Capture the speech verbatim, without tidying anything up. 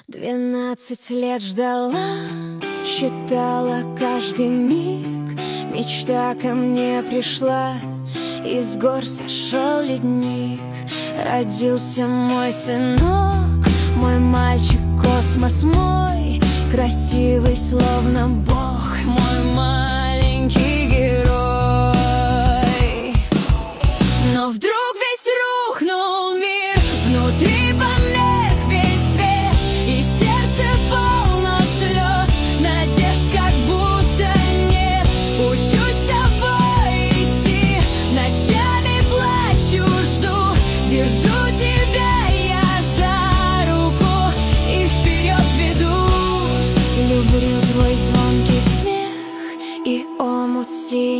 Двенадцать лет ждала, считала каждый миг. Мечта ко мне пришла, из гор сошел ледник. Родился мой сынок, мой мальчик, космос мой, красивый, словно Бог, мой маленький герой. Но вдруг весь рухнул мир, внутри померк весь свет, и сердце полно слез, надежд как будто нет. Учусь с тобой идти, ночами плачу, жду, держу тебя я за руку и вперед веду. Люблю твой звонкий смех и омут синий.